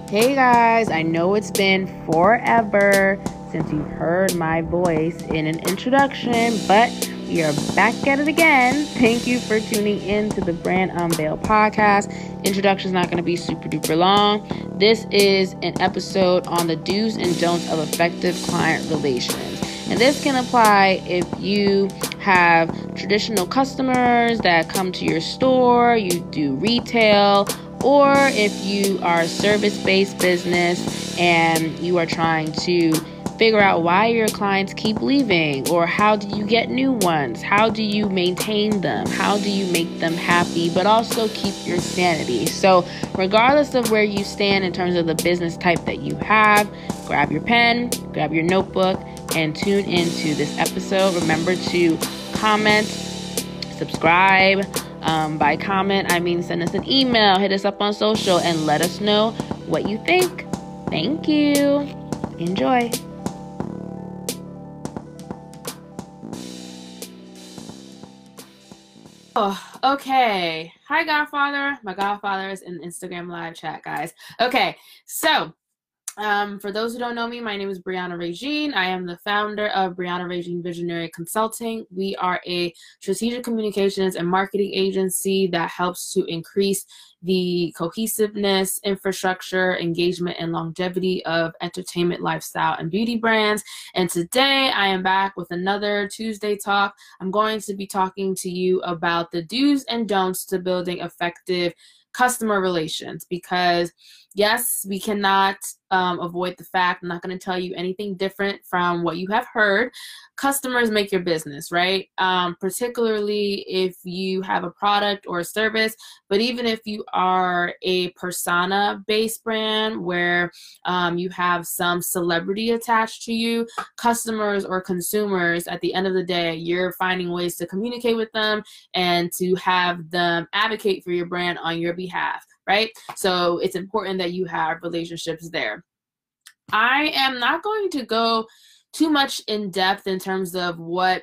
Hey guys, I know it's been forever since you've heard my voice in an introduction, but we are back at it again. Thank you for tuning in to the Brand Unveil podcast. Introduction is not going to be super duper long. This is an episode on the do's and don'ts of effective client relations. And this can apply if you have traditional customers that come to your store, you do retail, or if you are a service-based business and you are trying to figure out why your clients keep leaving, or how do you get new ones, how do you maintain them, how do you make them happy but also keep your sanity. So regardless of where you stand in terms of the business type that you have, grab your pen, grab your notebook, and tune into this episode. Remember to comment, subscribe. By comment, I mean send us an email, hit us up on social, and let us know what you think. Thank you. Enjoy. Oh, okay. Hi, Godfather. My Godfather is in Instagram live chat, guys. Okay, so for those who don't know me, my name is Brianna Regine. I am the founder of Brianna Regine Visionary Consulting. We are a strategic communications and marketing agency that helps to increase the cohesiveness, infrastructure, engagement, and longevity of entertainment, lifestyle, and beauty brands. And today I am back with another Tuesday Talk. I'm going to be talking to you about the do's and don'ts to building effective customer relations, because yes, we cannot avoid the fact, I'm not going to tell you anything different from what you have heard. Customers make your business, right? Particularly if you have a product or a service, but even if you are a persona-based brand where you have some celebrity attached to you, customers or consumers, at the end of the day, you're finding ways to communicate with them and to have them advocate for your brand on your behalf, right? So it's important that you have relationships there. I am not going to go too much in depth in terms of what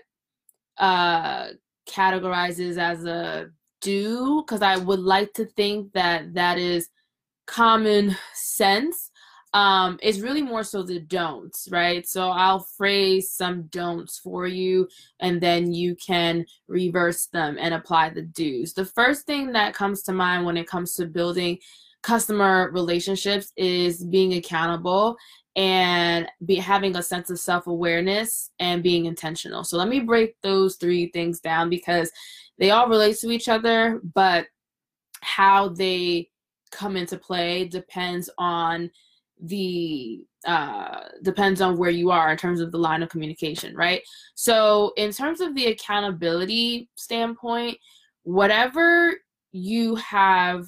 categorizes as a do, because I would like to think that that is common sense. It's really more so the don'ts, right? So I'll phrase some don'ts for you, and then you can reverse them and apply the do's. The first thing that comes to mind when it comes to building customer relationships is being accountable and having a sense of self-awareness and being intentional. So let me break those three things down, because they all relate to each other, but how they come into play depends on where you are in terms of the line of communication, right? So in terms of the accountability standpoint, whatever you have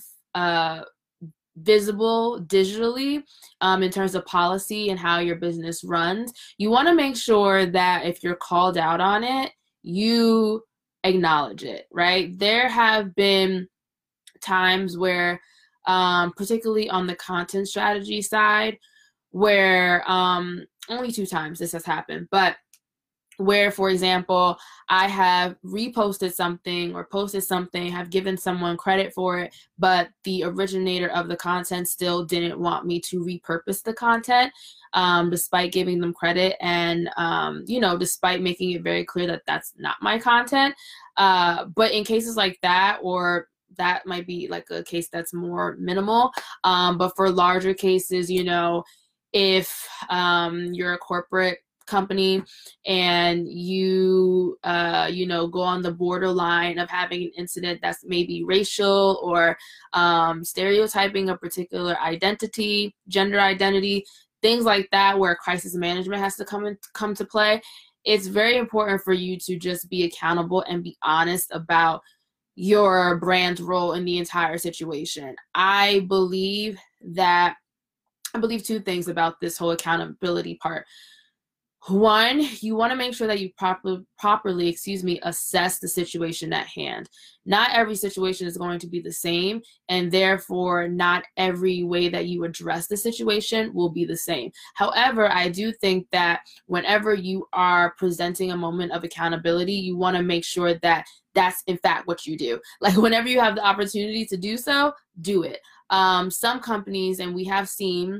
visible digitally in terms of policy and how your business runs, you want to make sure that if you're called out on it, you acknowledge it, right? There have been times where particularly on the content strategy side, where only 2 times this has happened, but where, for example, I have reposted something or posted something, have given someone credit for it, but the originator of the content still didn't want me to repurpose the content, despite giving them credit and, despite making it very clear that that's not my content. But in cases like that, or that might be like a case that's more minimal, but for larger cases, if you're a corporate company and you go on the borderline of having an incident that's maybe racial or stereotyping a particular identity, gender identity, things like that, where crisis management has to come to play, it's very important for you to just be accountable and be honest about your brand's role in the entire situation. I believe 2 things about this whole accountability part. One, you want to make sure that you properly assess the situation at hand. Not every situation is going to be the same, and therefore not every way that you address the situation will be the same. However, I do think that whenever you are presenting a moment of accountability, you want to make sure that that's in fact what you do. Like, whenever you have the opportunity to do so, do it. some companies, and we have seen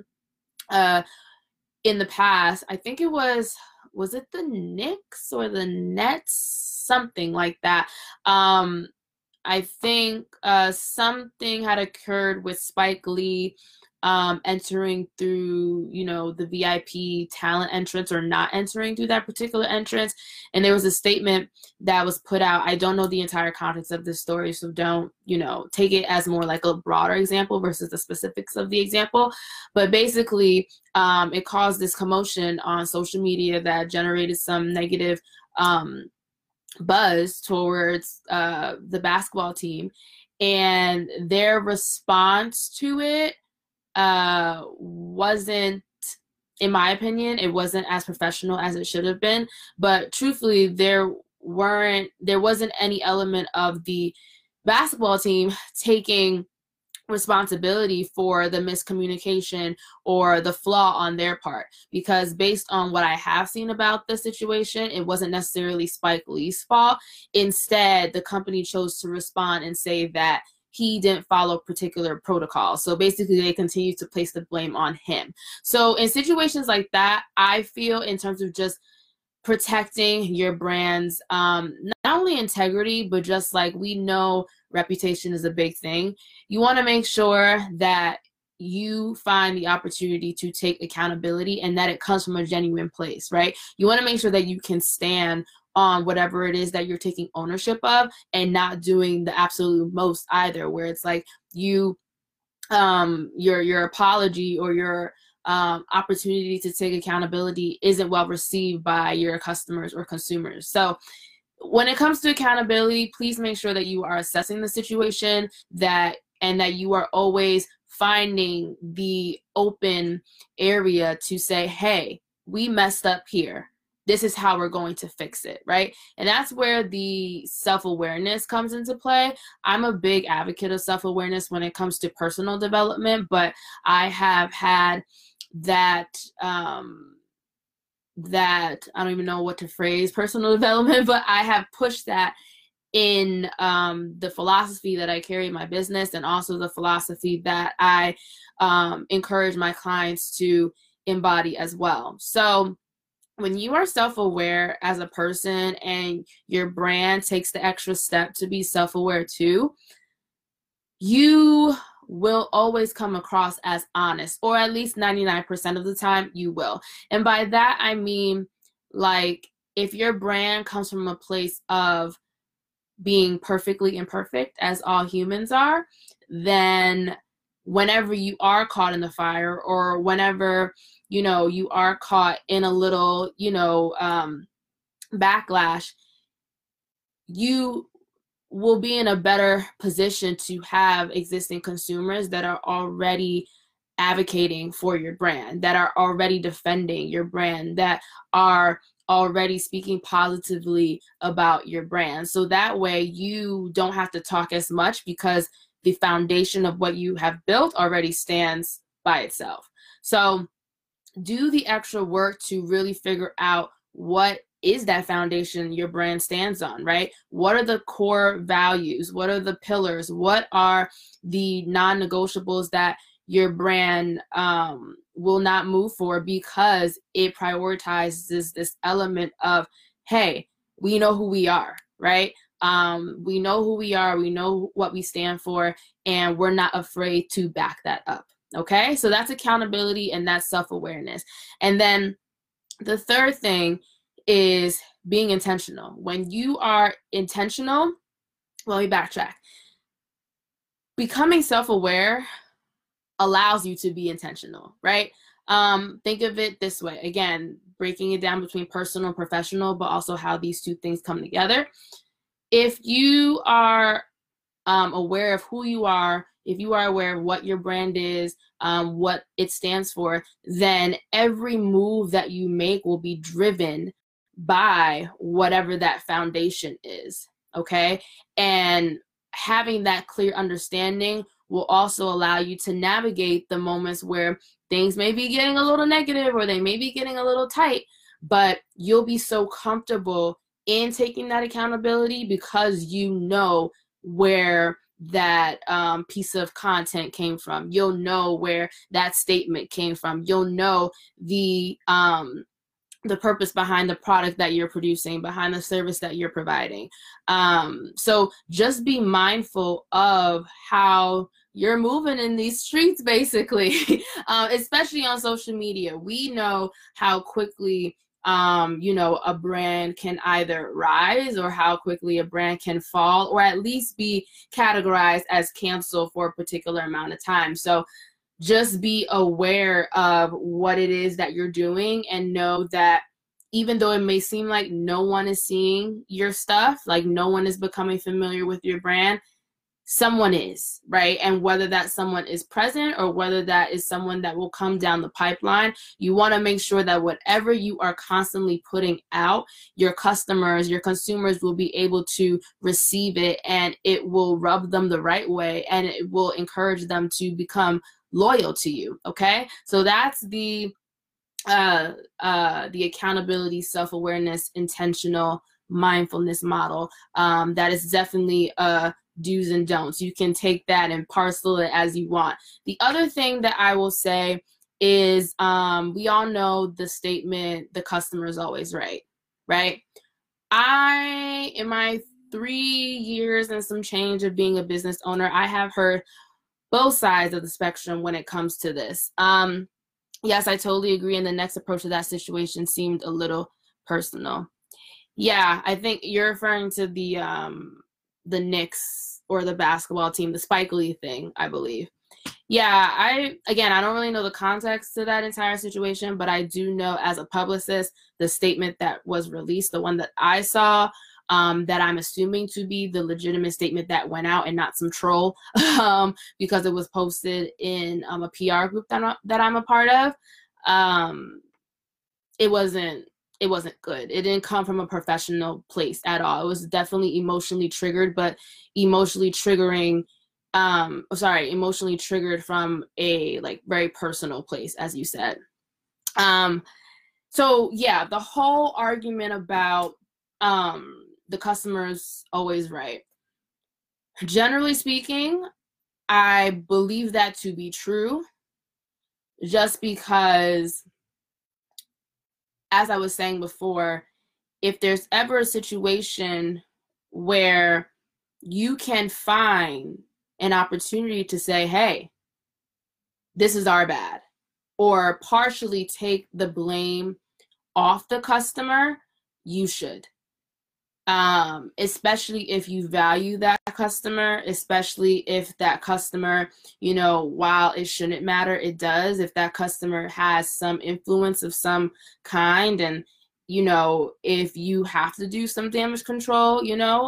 in the past, I think it was it the Knicks or the Nets, something like that. I think something had occurred with Spike Lee entering through, the VIP talent entrance, or not entering through that particular entrance. And there was a statement that was put out. I don't know the entire context of this story, so don't, take it as more like a broader example versus the specifics of the example. But basically, it caused this commotion on social media that generated some negative buzz towards the basketball team. And their response to it wasn't, in my opinion, it wasn't as professional as it should have been. But truthfully, there wasn't any element of the basketball team taking responsibility for the miscommunication or the flaw on their part, because based on what I have seen about the situation, it wasn't necessarily Spike Lee's fault. Instead, the company chose to respond and say that he didn't follow particular protocols. So basically, they continue to place the blame on him. So in situations like that, I feel, in terms of just protecting your brand's not only integrity, but just like, we know reputation is a big thing. You want to make sure that you find the opportunity to take accountability, and that it comes from a genuine place, right? You want to make sure that you can stand on whatever it is that you're taking ownership of, and not doing the absolute most either, where it's like your apology or your opportunity to take accountability isn't well received by your customers or consumers. So when it comes to accountability, please make sure that you are assessing the situation, and that you are always finding the open area to say, hey, we messed up here. This is how we're going to fix it, right? And that's where the self-awareness comes into play. I'm a big advocate of self-awareness when it comes to personal development, but I have had that I don't even know what to phrase personal development, but I have pushed that in the philosophy that I carry in my business, and also the philosophy that I encourage my clients to embody as well. So when you are self-aware as a person, and your brand takes the extra step to be self-aware too, you will always come across as honest, or at least 99% of the time you will. And by that, I mean, like, if your brand comes from a place of being perfectly imperfect, as all humans are, then whenever you are caught in the fire, or whenever, you are caught in a little, backlash, you will be in a better position to have existing consumers that are already advocating for your brand, that are already defending your brand, that are already speaking positively about your brand. So that way you don't have to talk as much, because the foundation of what you have built already stands by itself. So do the extra work to really figure out what is that foundation your brand stands on, right? What are the core values? What are the pillars? What are the non-negotiables that your brand will not move for, because it prioritizes this element of, hey, we know who we are, right? We know who we are, we know what we stand for, and we're not afraid to back that up, okay? So that's accountability, and that's self-awareness. And then the third thing is being intentional. When you are intentional, let me backtrack. Becoming self-aware allows you to be intentional, right? Think of it this way. Again, breaking it down between personal and professional, but also how these two things come together. If you are aware of who you are, if you are aware of what your brand is, what it stands for, then every move that you make will be driven by whatever that foundation is, okay? And having that clear understanding will also allow you to navigate the moments where things may be getting a little negative, or they may be getting a little tight, but you'll be so comfortable in taking that accountability, because you know where that piece of content came from. You'll know where that statement came from. You'll know the purpose behind the product that you're producing, behind the service that you're providing. So just be mindful of how you're moving in these streets, basically, especially on social media. We know how quickly a brand can either rise or how quickly a brand can fall, or at least be categorized as canceled for a particular amount of time. So just be aware of what it is that you're doing, and know that even though it may seem like no one is seeing your stuff, like no one is becoming familiar with your brand, someone is, right? And whether that someone is present or whether that is someone that will come down the pipeline, you want to make sure that whatever you are constantly putting out, your customers, your consumers will be able to receive it, and it will rub them the right way, and it will encourage them to become loyal to you. Okay, so that's the accountability, self-awareness, intentional mindfulness model. That is definitely do's and don'ts. You can take that and parcel it as you want. The other thing that I will say is we all know the statement, the customer is always right, right? In my 3 years and some change of being a business owner, I have heard both sides of the spectrum when it comes to this. Yes, I totally agree. And the next approach to that situation seemed a little personal. Yeah, I think you're referring to the Knicks or the basketball team, the Spike Lee thing, I believe. Yeah, I don't really know the context to that entire situation, but I do know as a publicist, the statement that was released, the one that I saw, that I'm assuming to be the legitimate statement that went out and not some troll, because it was posted in a PR group that I'm a part of. It wasn't good. It didn't come from a professional place at all. It was definitely emotionally triggered, but emotionally triggered from a very personal place, as you said. So yeah, the whole argument about the customer's always right. Generally speaking, I believe that to be true, just because, as I was saying before, if there's ever a situation where you can find an opportunity to say, hey, this is our bad, or partially take the blame off the customer, you should. Especially if you value that customer, especially if that customer, while it shouldn't matter, it does. If that customer has some influence of some kind, and, if you have to do some damage control,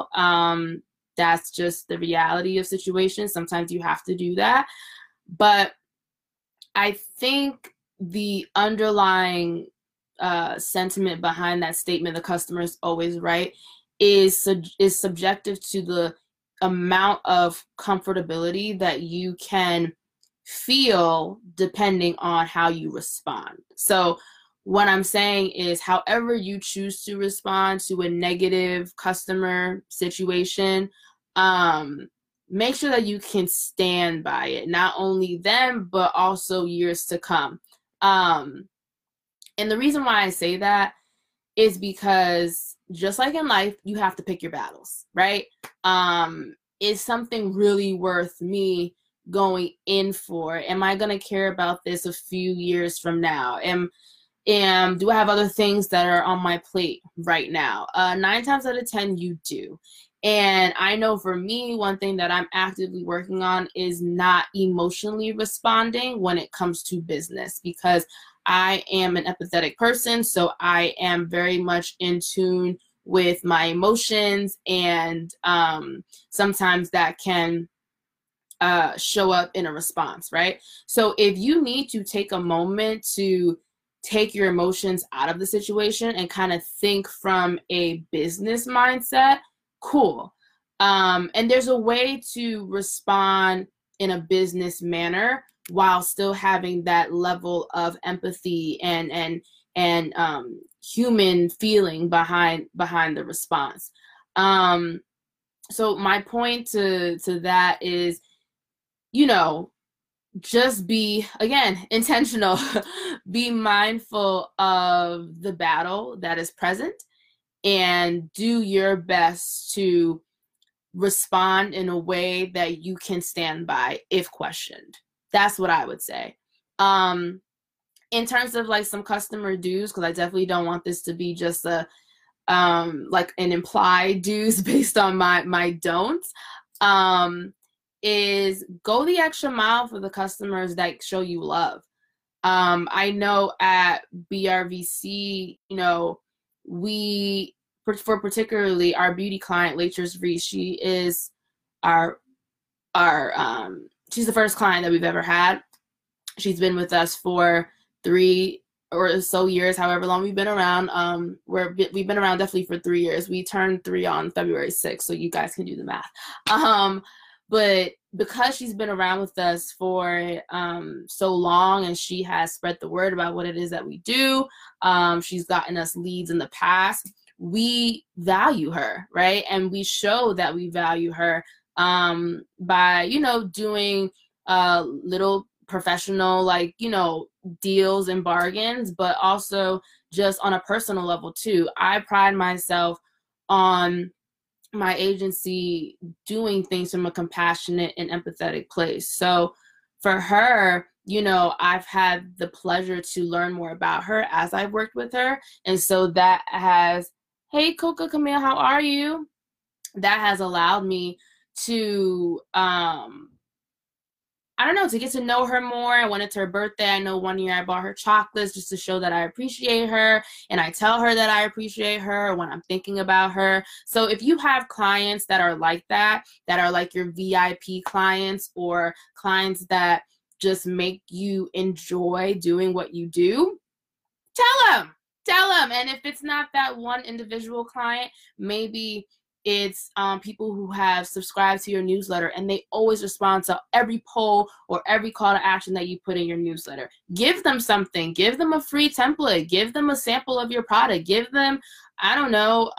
that's just the reality of situations. Sometimes you have to do that. But I think the underlying sentiment behind that statement, the customer is always right, is subjective to the amount of comfortability that you can feel depending on how you respond. So what I'm saying is, however you choose to respond to a negative customer situation, make sure that you can stand by it, not only then, but also years to come. And the reason why I say that is because, just like in life, you have to pick your battles, right? Is something really worth me going in for? Am I going to care about this a few years from now? Do I have other things that are on my plate right now? 9 times out of 10, you do. And I know for me, one thing that I'm actively working on is not emotionally responding when it comes to business, because I am an empathetic person, so I am very much in tune with my emotions, and sometimes that can show up in a response, right? So if you need to take a moment to take your emotions out of the situation and kind of think from a business mindset, cool. And there's a way to respond in a business manner while still having that level of empathy and human feeling behind the response. So my point to that is, you know, just be, again, intentional. Be mindful of the battle that is present and do your best to respond in a way that you can stand by if questioned. That's what I would say. In terms of like some customer dues, because I definitely don't want this to be just a like an implied dues based on my don'ts, is go the extra mile for the customers that show you love. I know at BRVC, you know, we, for particularly our beauty client, Laters Reese, she is our she's the first client that we've ever had. She's been with us for 3 or so years, however long we've been around. We've been around definitely for 3 years. We turned 3 on February 6th, so you guys can do the math. But because she's been around with us for so long, and she has spread the word about what it is that we do, she's gotten us leads in the past. We value her, right? And we show that we value her by, you know, doing little professional, like, you know, deals and bargains, but also just on a personal level too. I pride myself on my agency doing things from a compassionate and empathetic place. So for her, you know, I've had the pleasure to learn more about her as I've worked with her. And so that has, hey, Coco Camille, how are you? That has allowed me to I don't know, to get to know her more. I went into her birthday. I know one year I bought her chocolates just to show that I appreciate her. And I tell her that I appreciate her when I'm thinking about her. So if you have clients that are like that are like your VIP clients, or clients that just make you enjoy doing what you do, tell them. Tell them. And if it's not that one individual client, maybe it's people who have subscribed to your newsletter and they always respond to every poll or every call to action that you put in your newsletter. Give them something. Give them a free template. Give them a sample of your product. Give them, I don't know,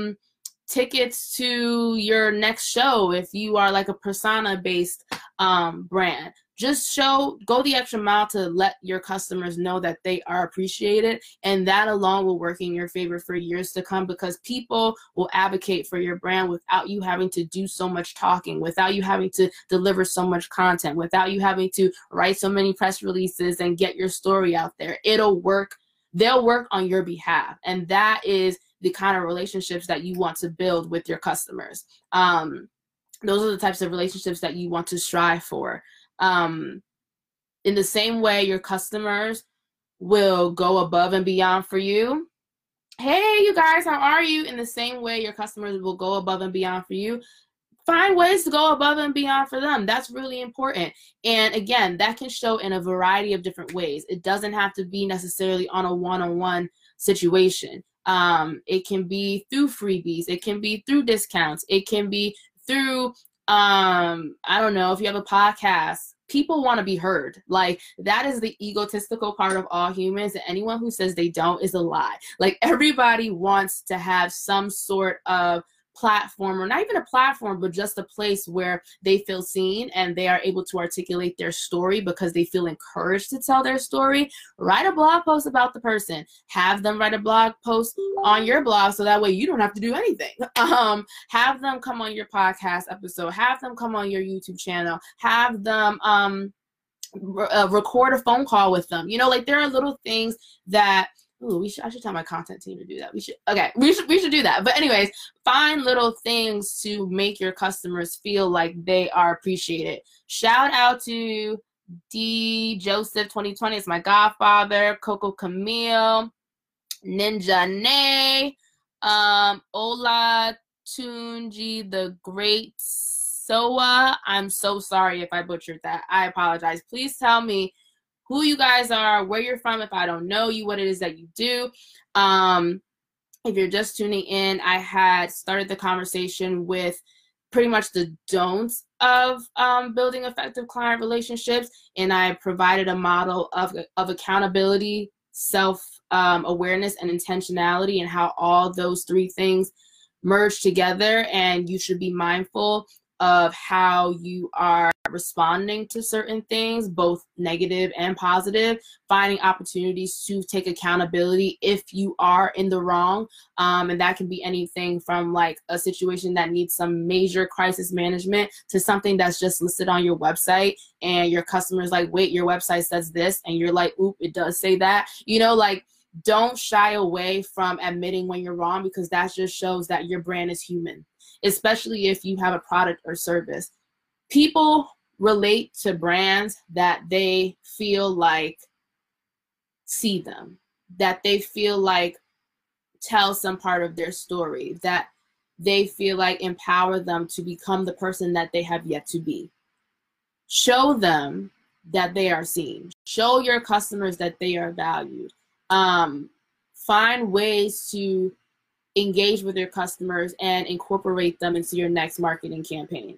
tickets to your next show if you are like a persona-based brand. Just go the extra mile to let your customers know that they are appreciated, and that alone will work in your favor for years to come, because people will advocate for your brand without you having to do so much talking, without you having to deliver so much content, without you having to write so many press releases and get your story out there. It'll work. They'll work on your behalf, and that is the kind of relationships that you want to build with your customers. Those are the types of relationships that you want to strive for. In the same way your customers will go above and beyond for you. Hey, you guys, how are you? In the same way your customers will go above and beyond for you. Find ways to go above and beyond for them. That's really important. And again, that can show in a variety of different ways. It doesn't have to be necessarily on a one-on-one situation. It can be through freebies. It can be through discounts. It can be through, I don't know, if you have a podcast, people want to be heard. Like, that is the egotistical part of all humans. And anyone who says they don't is a lie. Like, everybody wants to have some sort of platform, or not even a platform, but just a place where they feel seen and they are able to articulate their story because they feel encouraged to tell their story. Write a blog post about the person. Have them write a blog post on your blog, so that way you don't have to do anything. Have them come on your podcast episode. Have them come on your YouTube channel. Have them record a phone call with them. You know, like, there are little things that, ooh, I should tell my content team to do that. We should do that. But anyways, find little things to make your customers feel like they are appreciated. Shout out to D Joseph 2020. It's my godfather. Coco Camille, Ninja Nay, Ola Tunji the Great Soa. I'm so sorry if I butchered that. I apologize. Please tell me who you guys are, where you're from, if I don't know you, what it is that you do. If you're just tuning in, I had started the conversation with pretty much the don'ts of building effective client relationships, and I provided a model of accountability, self-awareness, and intentionality, and how all those three things merge together, and you should be mindful of how you are responding to certain things, both negative and positive, finding opportunities to take accountability if you are in the wrong. And that can be anything from like a situation that needs some major crisis management to something that's just listed on your website and your customer's like, wait, your website says this, and you're like, oop, it does say that. You know, like, don't shy away from admitting when you're wrong, because that just shows that your brand is human, especially if you have a product or service. People relate to brands that they feel like see them, that they feel like tell some part of their story, that they feel like empower them to become the person that they have yet to be. Show them that they are seen. Show your customers that they are valued. Find ways to engage with your customers and incorporate them into your next marketing campaign.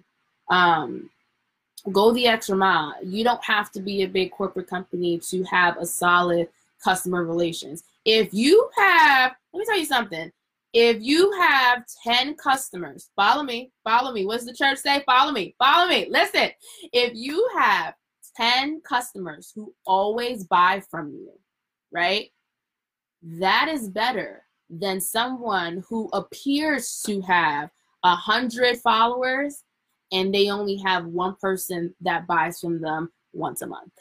Go the extra mile. You don't have to be a big corporate company to have a solid customer relations. If you have, let me tell you something. If you have 10 customers, follow me. What's the church say? Follow me. Listen, if you have 10 customers who always buy from you, right? That is better than someone who appears to have 100 followers and they only have one person that buys from them once a month.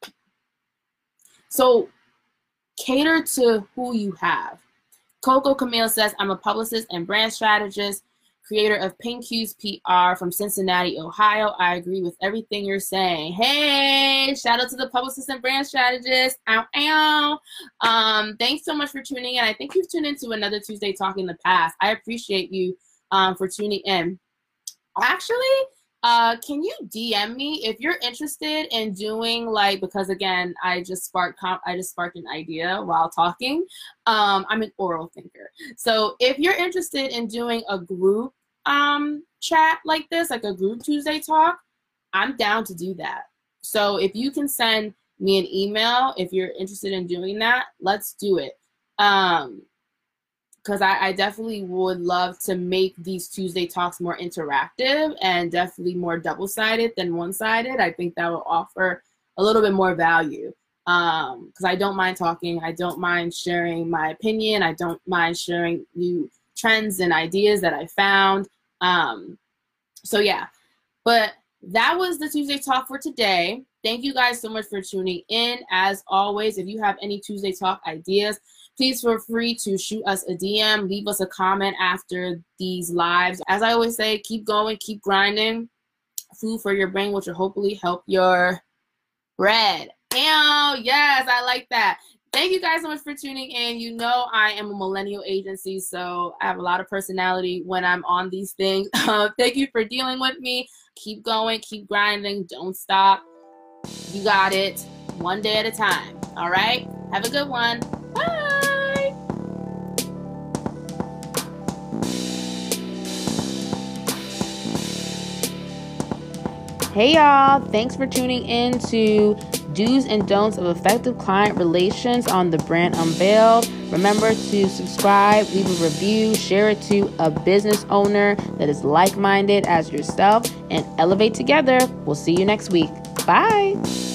So cater to who you have. Coco Camille says, I'm a publicist and brand strategist, creator of Pink Hughes PR from Cincinnati, Ohio. I agree with everything you're saying. Hey, shout out to the publicist and brand strategist. Ow, ow. Thanks so much for tuning in. I think you've tuned into another Tuesday Talk in the past. I appreciate you for tuning in. Actually, can you DM me if you're interested in doing, like, because again, I just sparked an idea while talking. I'm an oral thinker. So if you're interested in doing a group chat like this, like a group Tuesday Talk, I'm down to do that. So if you can send me an email if you're interested in doing that, let's do it. Because I definitely would love to make these Tuesday Talks more interactive and definitely more double-sided than one-sided. I think that will offer a little bit more value. Because I don't mind talking. I don't mind sharing my opinion. I don't mind sharing new trends and ideas that I found. So yeah, but that was the Tuesday Talk for today. Thank you guys so much for tuning in. As always, if you have any Tuesday Talk ideas, please feel free to shoot us a DM, leave us a comment after these lives. As I always say, keep going, keep grinding. Food for your brain, which will hopefully help your bread. Ew, yes, I like that. Thank you guys so much for tuning in. You know I am a millennial agency, so I have a lot of personality when I'm on these things. Thank you for dealing with me. Keep going, keep grinding, don't stop. You got it. One day at a time. All right? Have a good one. Bye. Hey y'all, thanks for tuning in to Do's and Don'ts of Effective Client Relations on The Brand Unveiled. Remember to subscribe, leave a review, share it to a business owner that is like-minded as yourself, and elevate together. We'll see you next week. Bye.